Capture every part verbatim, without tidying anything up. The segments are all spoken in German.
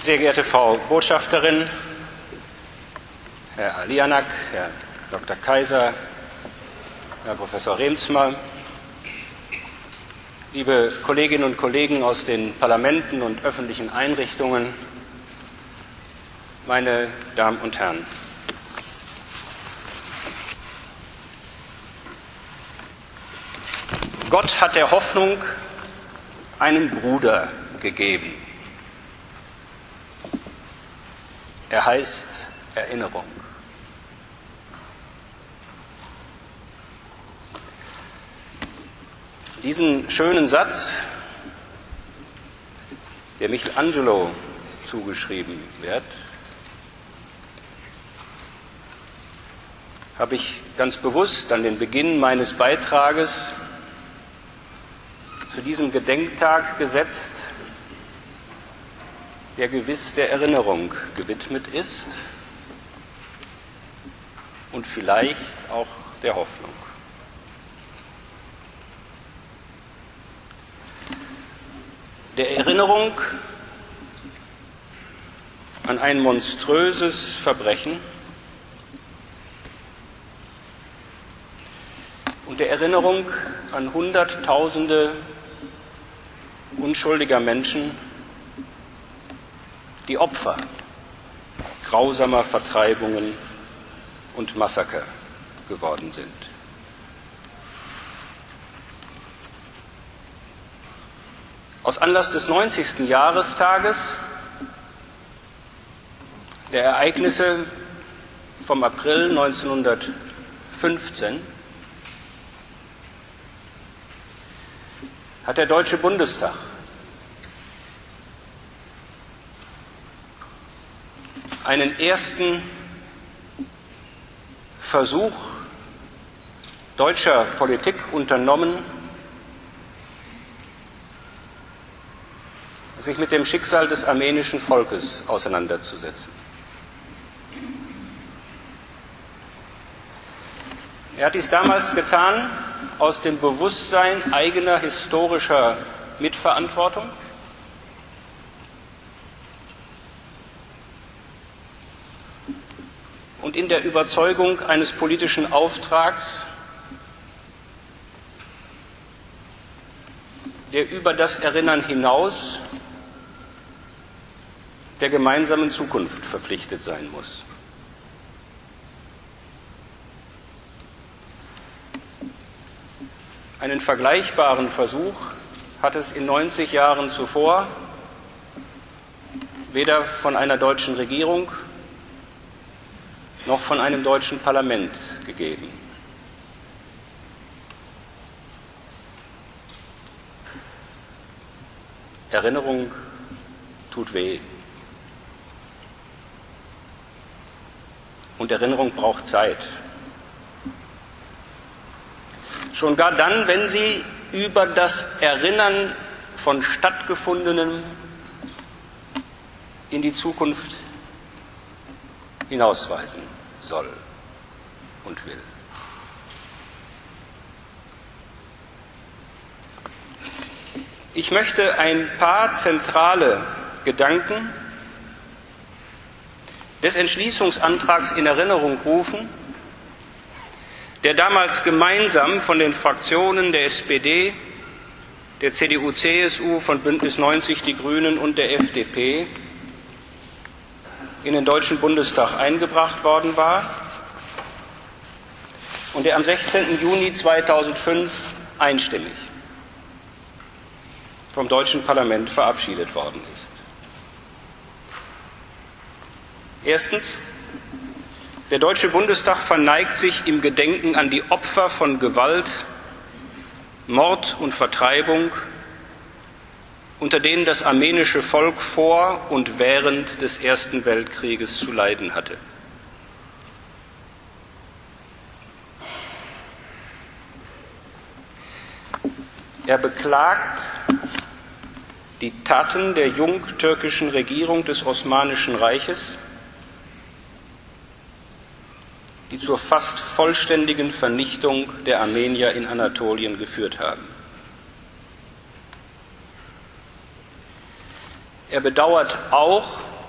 Sehr geehrte Frau Botschafterin, Herr Alianak, Herr Doktor Kaiser, Herr Professor Reemtsma, liebe Kolleginnen und Kollegen aus den Parlamenten und öffentlichen Einrichtungen, meine Damen und Herren. Gott hat der Hoffnung einen Bruder gegeben. Er heißt Erinnerung. Diesen schönen Satz, der Michelangelo zugeschrieben wird, habe ich ganz bewusst an den Beginn meines Beitrages zu diesem Gedenktag gesetzt, der gewiss der Erinnerung gewidmet ist und vielleicht auch der Hoffnung. Der Erinnerung an ein monströses Verbrechen und der Erinnerung an Hunderttausende unschuldiger Menschen, die Opfer grausamer Vertreibungen und Massaker geworden sind. Aus Anlass des neunzigsten Jahrestages der Ereignisse vom April neunzehnhundertfünfzehn hat der Deutsche Bundestag einen ersten Versuch deutscher Politik unternommen, sich mit dem Schicksal des armenischen Volkes auseinanderzusetzen. Er hat dies damals getan aus dem Bewusstsein eigener historischer Mitverantwortung, und in der Überzeugung eines politischen Auftrags, der über das Erinnern hinaus der gemeinsamen Zukunft verpflichtet sein muss. Einen vergleichbaren Versuch hat es in neunzig Jahren zuvor weder von einer deutschen Regierung noch von einem deutschen Parlament gegeben. Erinnerung tut weh. Und Erinnerung braucht Zeit. Schon gar dann, wenn sie über das Erinnern von Stattgefundenem in die Zukunft hinausweisen soll und will. Ich möchte ein paar zentrale Gedanken des Entschließungsantrags in Erinnerung rufen, der damals gemeinsam von den Fraktionen der S P D, der C D U C S U, von Bündnis neunzig Die Grünen und der F D P in den Deutschen Bundestag eingebracht worden war und der am sechzehnten Juni zweitausendfünf einstimmig vom Deutschen Parlament verabschiedet worden ist. Erstens: Der Deutsche Bundestag verneigt sich im Gedenken an die Opfer von Gewalt, Mord und Vertreibung, unter denen das armenische Volk vor und während des Ersten Weltkrieges zu leiden hatte. Er beklagt die Taten der jungtürkischen Regierung des Osmanischen Reiches, die zur fast vollständigen Vernichtung der Armenier in Anatolien geführt haben. Er bedauert auch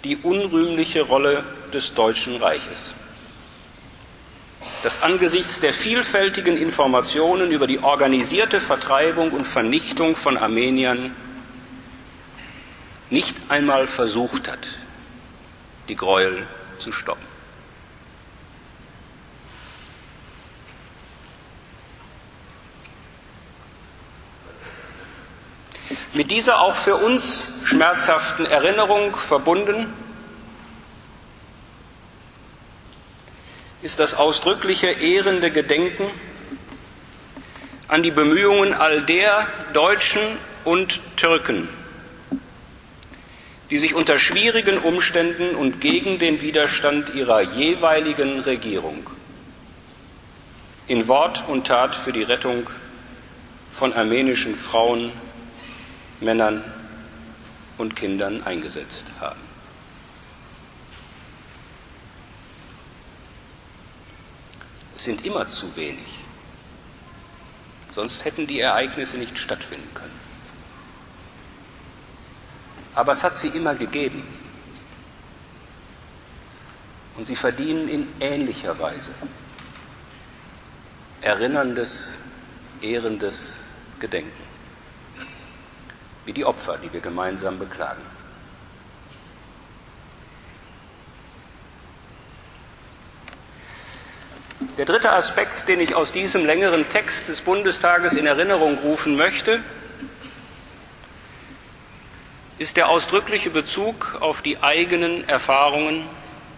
die unrühmliche Rolle des Deutschen Reiches, das angesichts der vielfältigen Informationen über die organisierte Vertreibung und Vernichtung von Armeniern nicht einmal versucht hat, die Gräuel zu stoppen. Mit dieser auch für uns schmerzhaften Erinnerung verbunden ist das ausdrückliche ehrende Gedenken an die Bemühungen all der Deutschen und Türken, die sich unter schwierigen Umständen und gegen den Widerstand ihrer jeweiligen Regierung in Wort und Tat für die Rettung von armenischen Frauen, Männern und Kindern eingesetzt haben. Es sind immer zu wenig, sonst hätten die Ereignisse nicht stattfinden können. Aber es hat sie immer gegeben und sie verdienen in ähnlicher Weise erinnerndes, ehrendes Gedenken, wie die Opfer, die wir gemeinsam beklagen. Der dritte Aspekt, den ich aus diesem längeren Text des Bundestages in Erinnerung rufen möchte, ist der ausdrückliche Bezug auf die eigenen Erfahrungen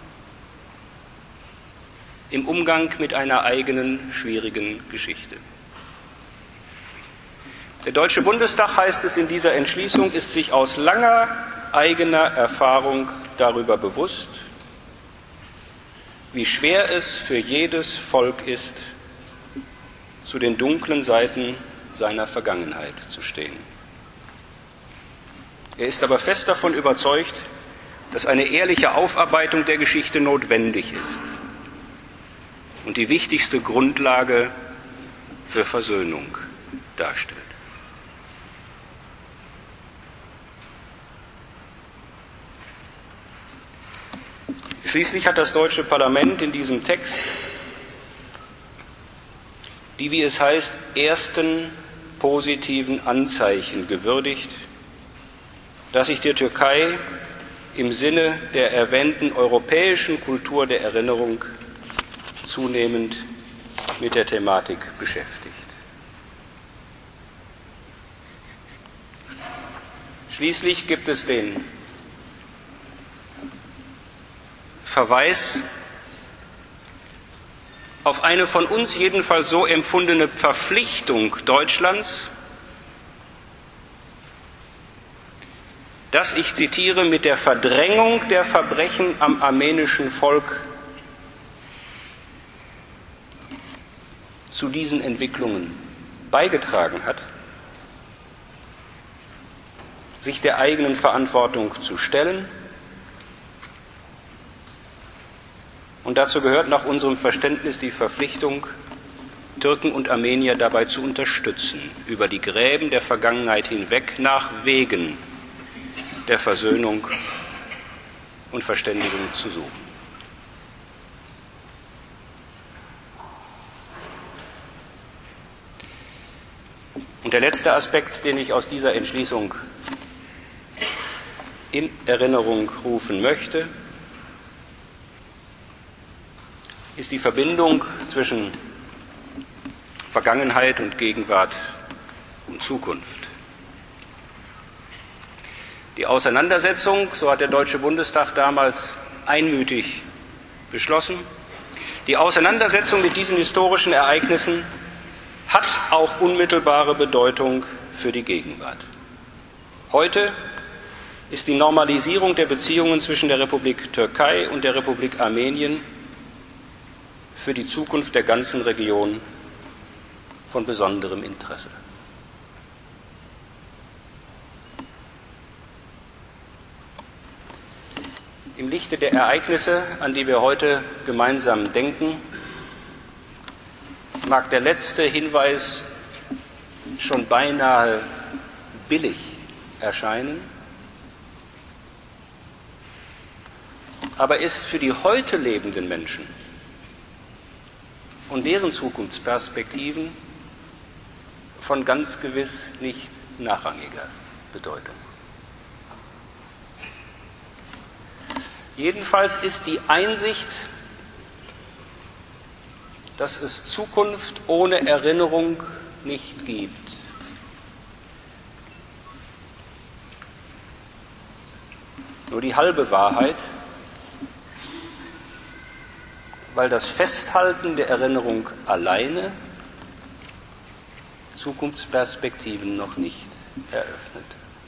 im Umgang mit einer eigenen schwierigen Geschichte. Der Deutsche Bundestag, heißt es in dieser Entschließung, ist sich aus langer eigener Erfahrung darüber bewusst, wie schwer es für jedes Volk ist, zu den dunklen Seiten seiner Vergangenheit zu stehen. Er ist aber fest davon überzeugt, dass eine ehrliche Aufarbeitung der Geschichte notwendig ist und die wichtigste Grundlage für Versöhnung darstellt. Schließlich hat das deutsche Parlament in diesem Text die, wie es heißt, ersten positiven Anzeichen gewürdigt, dass sich die Türkei im Sinne der erwähnten europäischen Kultur der Erinnerung zunehmend mit der Thematik beschäftigt. Schließlich gibt es den Verweis auf eine von uns jedenfalls so empfundene Verpflichtung Deutschlands, dass, ich zitiere, mit der Verdrängung der Verbrechen am armenischen Volk zu diesen Entwicklungen beigetragen hat, sich der eigenen Verantwortung zu stellen. Und dazu gehört nach unserem Verständnis die Verpflichtung, Türken und Armenier dabei zu unterstützen, über die Gräben der Vergangenheit hinweg nach Wegen der Versöhnung und Verständigung zu suchen. Und der letzte Aspekt, den ich aus dieser Entschließung in Erinnerung rufen möchte, ist die Verbindung zwischen Vergangenheit und Gegenwart und Zukunft. Die Auseinandersetzung, so hat der Deutsche Bundestag damals einmütig beschlossen, die Auseinandersetzung mit diesen historischen Ereignissen hat auch unmittelbare Bedeutung für die Gegenwart. Heute ist die Normalisierung der Beziehungen zwischen der Republik Türkei und der Republik Armenien für die Zukunft der ganzen Region von besonderem Interesse. Im Lichte der Ereignisse, an die wir heute gemeinsam denken, mag der letzte Hinweis schon beinahe billig erscheinen. aber ist für die heute lebenden Menschen und deren Zukunftsperspektiven von ganz gewiss nicht nachrangiger Bedeutung. Jedenfalls ist die Einsicht, dass es Zukunft ohne Erinnerung nicht gibt, nur die halbe Wahrheit, weil das Festhalten der Erinnerung alleine Zukunftsperspektiven noch nicht eröffnet.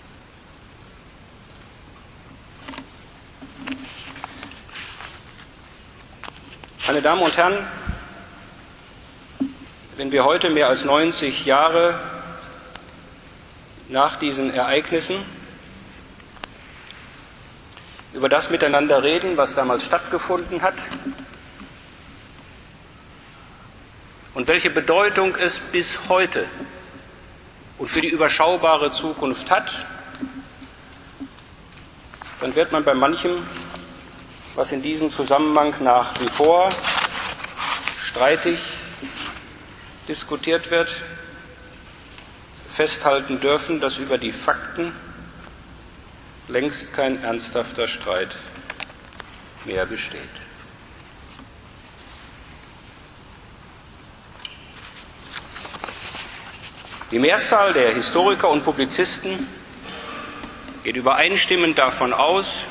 Meine Damen und Herren, wenn wir heute mehr als neunzig Jahre nach diesen Ereignissen über das miteinander reden, was damals stattgefunden hat und welche Bedeutung es bis heute und für die überschaubare Zukunft hat, dann wird man bei manchem, was in diesem Zusammenhang nach wie vor streitig diskutiert wird, festhalten dürfen, dass über die Fakten längst kein ernsthafter Streit mehr besteht. Die Mehrzahl der Historiker und Publizisten geht übereinstimmend davon aus,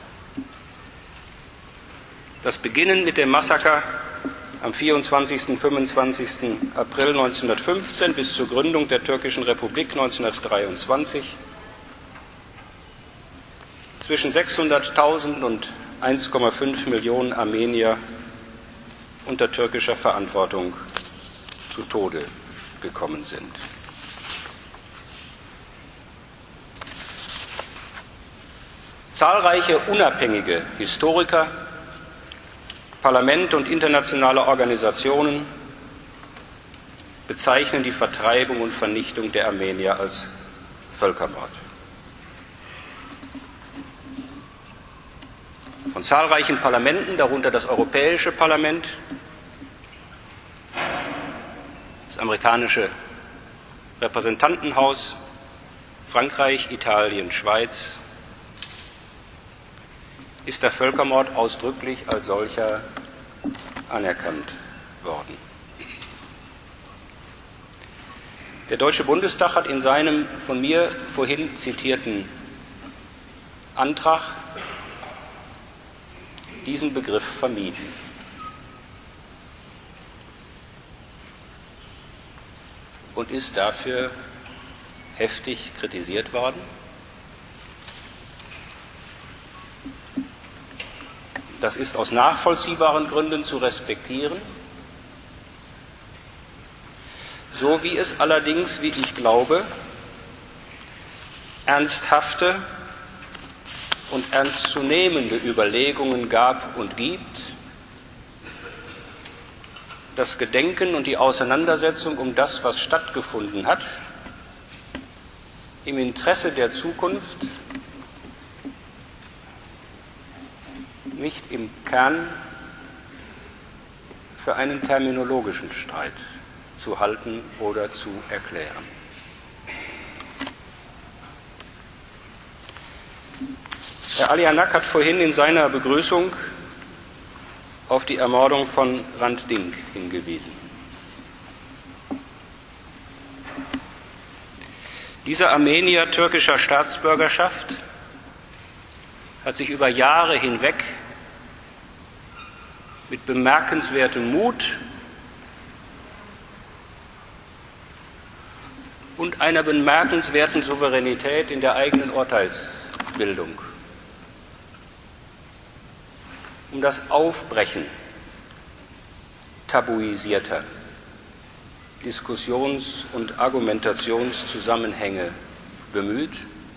dass beginnend mit dem Massaker am vierundzwanzigsten und fünfundzwanzigsten April neunzehnhundertfünfzehn bis zur Gründung der Türkischen Republik neunzehnhundertdreiundzwanzig zwischen sechshunderttausend und eins Komma fünf Millionen Armenier unter türkischer Verantwortung zu Tode gekommen sind. Zahlreiche unabhängige Historiker, Parlamente und internationale Organisationen bezeichnen die Vertreibung und Vernichtung der Armenier als Völkermord. Von zahlreichen Parlamenten, darunter das Europäische Parlament, das amerikanische Repräsentantenhaus, Frankreich, Italien, Schweiz, ist der Völkermord ausdrücklich als solcher anerkannt worden. Der Deutsche Bundestag hat in seinem von mir vorhin zitierten Antrag diesen Begriff vermieden. Und ist dafür heftig kritisiert worden. Das ist aus nachvollziehbaren Gründen zu respektieren, so wie es allerdings, wie ich glaube, ernsthafte und ernstzunehmende Überlegungen gab und gibt, das Gedenken und die Auseinandersetzung um das, was stattgefunden hat, im Interesse der Zukunft nicht im Kern für einen terminologischen Streit zu halten oder zu erklären. Herr Alianak hat vorhin in seiner Begrüßung auf die Ermordung von Hrant Dink hingewiesen. Dieser Armenier türkischer Staatsbürgerschaft hat sich über Jahre hinweg mit bemerkenswertem Mut und einer bemerkenswerten Souveränität in der eigenen Urteilsbildung um das Aufbrechen tabuisierter Diskussions- und Argumentationszusammenhänge bemüht.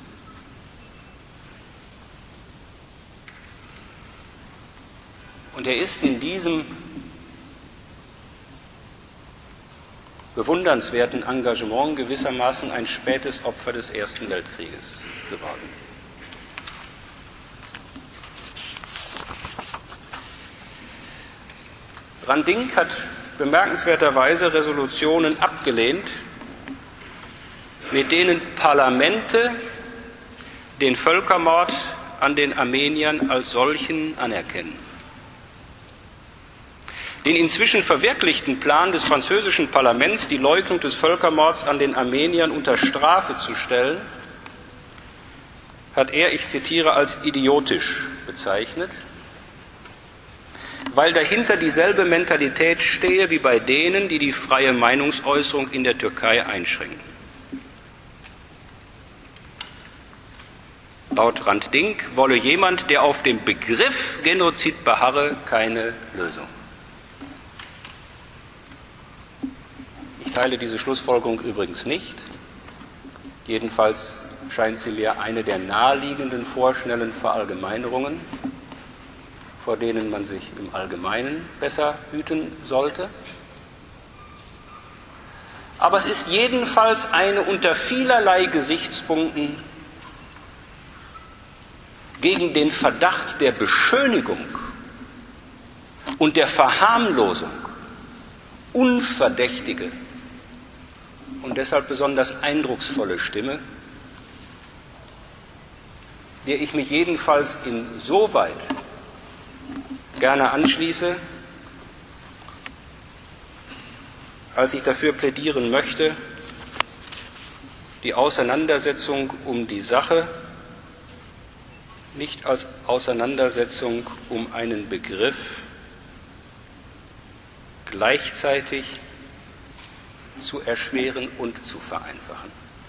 Und er ist in diesem bewundernswerten Engagement gewissermaßen ein spätes Opfer des Ersten Weltkrieges geworden. Randing hat bemerkenswerterweise Resolutionen abgelehnt, mit denen Parlamente den Völkermord an den Armeniern als solchen anerkennen. Den inzwischen verwirklichten Plan des französischen Parlaments, die Leugnung des Völkermords an den Armeniern unter Strafe zu stellen, hat er, ich zitiere, als idiotisch bezeichnet, weil dahinter dieselbe Mentalität stehe wie bei denen, die die freie Meinungsäußerung in der Türkei einschränken. Laut Randing wolle jemand, der auf dem Begriff Genozid beharre, keine Lösung. Ich teile diese Schlussfolgerung übrigens nicht. Jedenfalls scheint sie mir eine der naheliegenden vorschnellen Verallgemeinerungen, vor denen man sich im Allgemeinen besser hüten sollte. Aber es ist jedenfalls eine unter vielerlei Gesichtspunkten gegen den Verdacht der Beschönigung und der Verharmlosung unverdächtige und deshalb besonders eindrucksvolle Stimme, der ich mich jedenfalls insoweit gerne anschließe, als ich dafür plädieren möchte, die Auseinandersetzung um die Sache nicht als Auseinandersetzung um einen Begriff gleichzeitig zu erschweren und zu vereinfachen.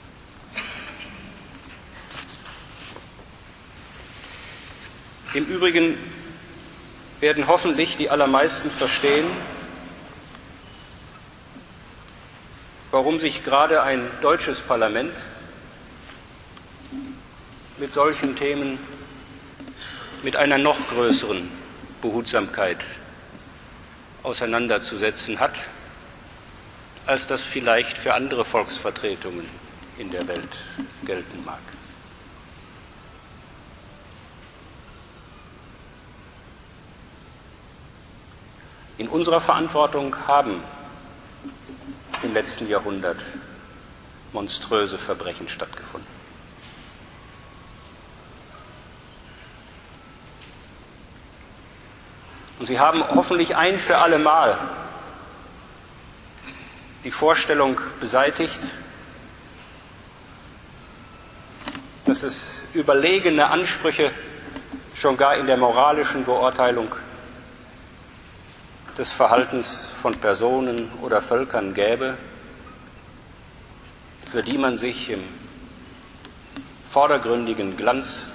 Im Übrigen werden hoffentlich die allermeisten verstehen, warum sich gerade ein deutsches Parlament mit solchen Themen mit einer noch größeren Behutsamkeit auseinanderzusetzen hat, als das vielleicht für andere Volksvertretungen in der Welt gelten mag. In unserer Verantwortung haben im letzten Jahrhundert monströse Verbrechen stattgefunden. Und sie haben hoffentlich ein für alle Mal die Vorstellung beseitigt, dass es überlegene Ansprüche schon gar in der moralischen Beurteilung des Verhaltens von Personen oder Völkern gäbe, für die man sich im vordergründigen Glanz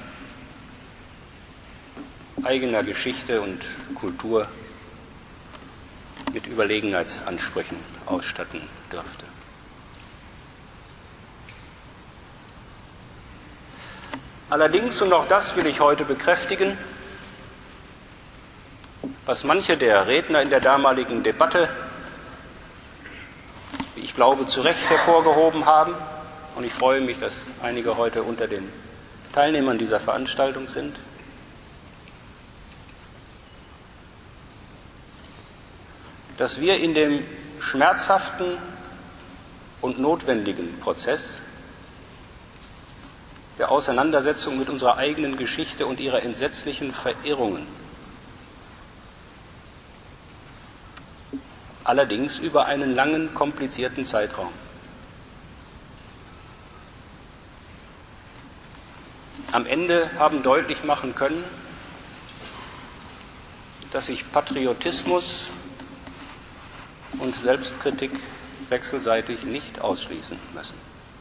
eigener Geschichte und Kultur mit Überlegenheitsansprüchen ausstatten dürfte. Allerdings, und auch das will ich heute bekräftigen, was manche der Redner in der damaligen Debatte, wie ich glaube, zu Recht hervorgehoben haben, und ich freue mich, dass einige heute unter den Teilnehmern dieser Veranstaltung sind, dass wir in dem schmerzhaften und notwendigen Prozess der Auseinandersetzung mit unserer eigenen Geschichte und ihrer entsetzlichen Verirrungen allerdings über einen langen, komplizierten Zeitraum am Ende haben deutlich machen können, dass sich Patriotismus und Selbstkritik wechselseitig nicht ausschließen müssen.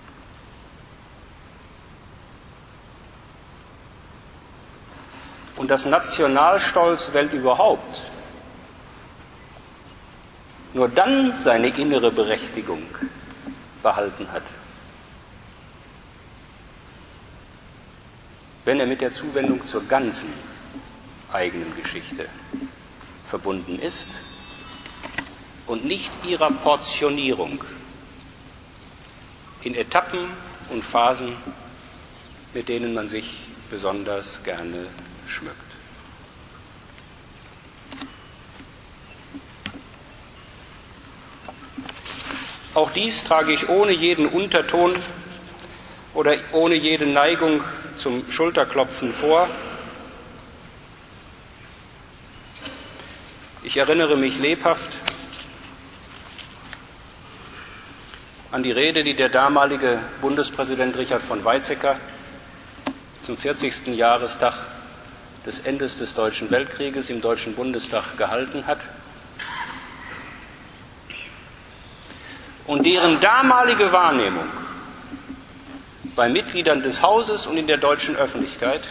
Und dass Nationalstolz, wenn überhaupt, nur dann seine innere Berechtigung behalten hat, wenn er mit der Zuwendung zur ganzen eigenen Geschichte verbunden ist und nicht ihrer Portionierung in Etappen und Phasen, mit denen man sich besonders gerne schmückt. Auch dies trage ich ohne jeden Unterton oder ohne jede Neigung zum Schulterklopfen vor. Ich erinnere mich lebhaft an die Rede, die der damalige Bundespräsident Richard von Weizsäcker zum vierzigsten Jahrestag des Endes des Deutschen Weltkrieges im Deutschen Bundestag gehalten hat und deren damalige Wahrnehmung bei Mitgliedern des Hauses und in der deutschen Öffentlichkeit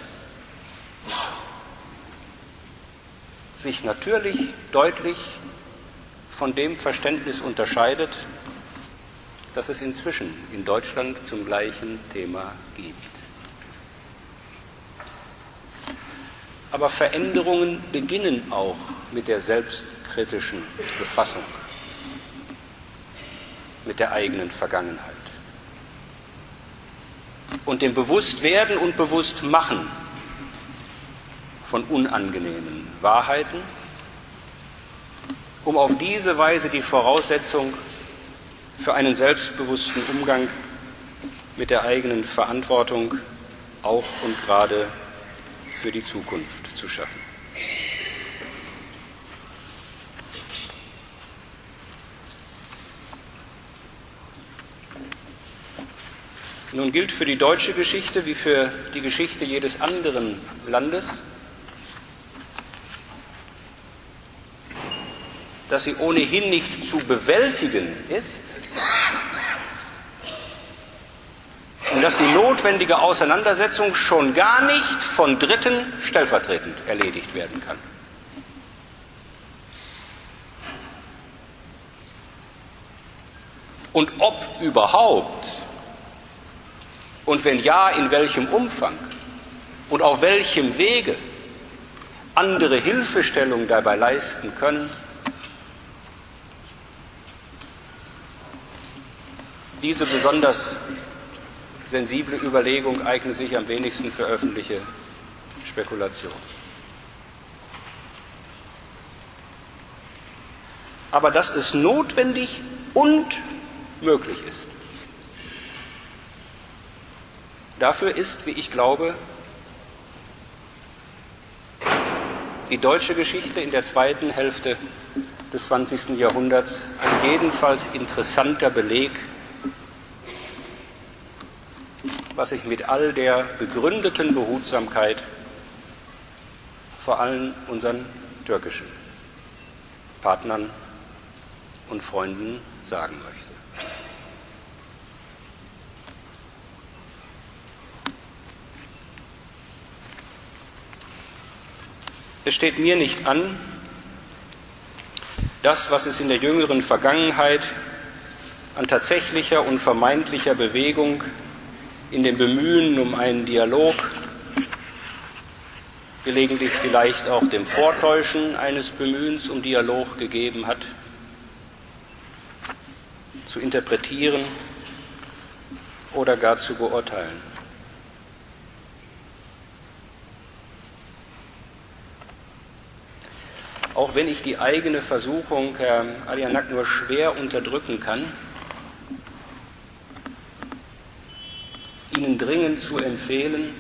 sich natürlich deutlich von dem Verständnis unterscheidet, das es inzwischen in Deutschland zum gleichen Thema gibt. Aber Veränderungen beginnen auch mit der selbstkritischen Befassung mit der eigenen Vergangenheit und dem Bewusstwerden und Bewusstmachen von unangenehmen Wahrheiten, um auf diese Weise die Voraussetzung für einen selbstbewussten Umgang mit der eigenen Verantwortung auch und gerade für die Zukunft zu schaffen. Nun gilt für die deutsche Geschichte wie für die Geschichte jedes anderen Landes, dass sie ohnehin nicht zu bewältigen ist und dass die notwendige Auseinandersetzung schon gar nicht von Dritten stellvertretend erledigt werden kann. Und ob überhaupt und wenn ja, in welchem Umfang und auf welchem Wege andere Hilfestellung dabei leisten können, diese besonders sensible Überlegung eignet sich am wenigsten für öffentliche Spekulation. Aber dass es notwendig und möglich ist, dafür ist, wie ich glaube, die deutsche Geschichte in der zweiten Hälfte des zwanzigsten Jahrhunderts ein jedenfalls interessanter Beleg, was sich mit all der begründeten Behutsamkeit vor allen unseren türkischen Partnern und Freunden sagen möchte. Es steht mir nicht an, das, was es in der jüngeren Vergangenheit an tatsächlicher und vermeintlicher Bewegung in dem Bemühen um einen Dialog, gelegentlich vielleicht auch dem Vortäuschen eines Bemühens um Dialog gegeben hat, zu interpretieren oder gar zu beurteilen. Auch wenn ich die eigene Versuchung, Herr Alianak, nur schwer unterdrücken kann, Ihnen dringend zu empfehlen,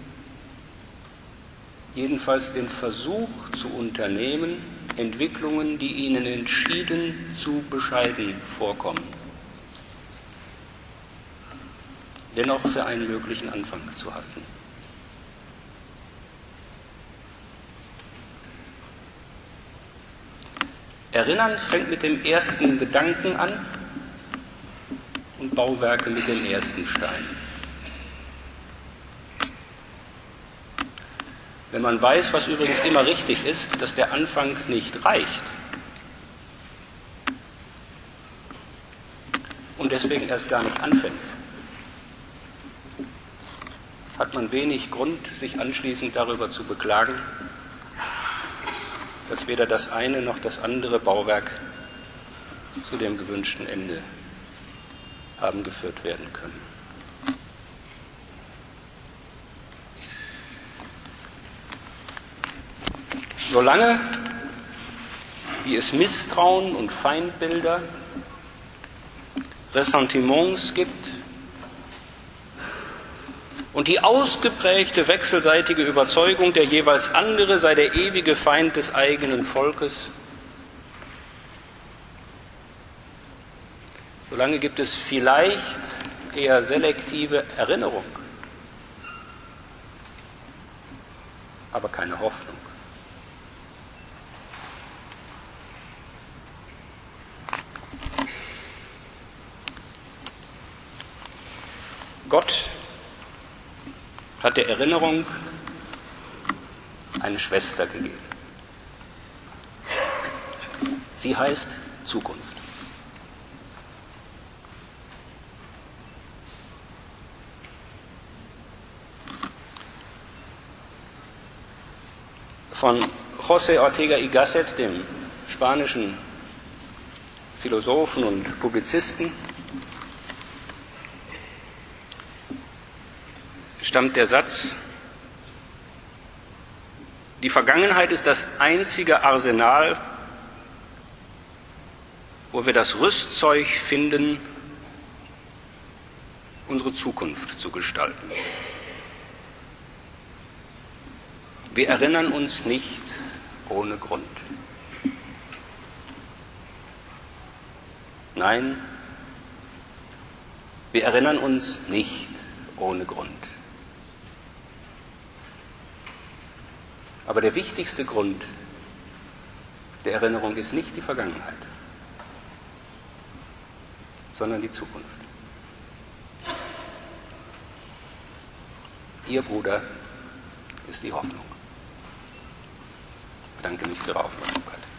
jedenfalls den Versuch zu unternehmen, Entwicklungen, die Ihnen entschieden zu bescheiden vorkommen, dennoch für einen möglichen Anfang zu halten. Erinnern fängt mit dem ersten Gedanken an und Bauwerke mit dem ersten Stein. Wenn man weiß, was übrigens immer richtig ist, dass der Anfang nicht reicht und deswegen erst gar nicht anfängt, hat man wenig Grund, sich anschließend darüber zu beklagen, dass weder das eine noch das andere Bauwerk zu dem gewünschten Ende haben geführt werden können. Solange wie es Misstrauen und Feindbilder, Ressentiments gibt und die ausgeprägte wechselseitige Überzeugung, der jeweils andere sei der ewige Feind des eigenen Volkes. Solange gibt es vielleicht eher selektive Erinnerung, aber keine Hoffnung. Gott hat der Erinnerung eine Schwester gegeben. Sie heißt Zukunft. Von José Ortega y Gasset, dem spanischen Philosophen und Publizisten, stammt der Satz: Die Vergangenheit ist das einzige Arsenal, wo wir das Rüstzeug finden, unsere Zukunft zu gestalten. Wir erinnern uns nicht ohne Grund. Nein, wir erinnern uns nicht ohne Grund. Aber der wichtigste Grund der Erinnerung ist nicht die Vergangenheit, sondern die Zukunft. Ihr Bruder ist die Hoffnung. Ich bedanke mich für Ihre Aufmerksamkeit.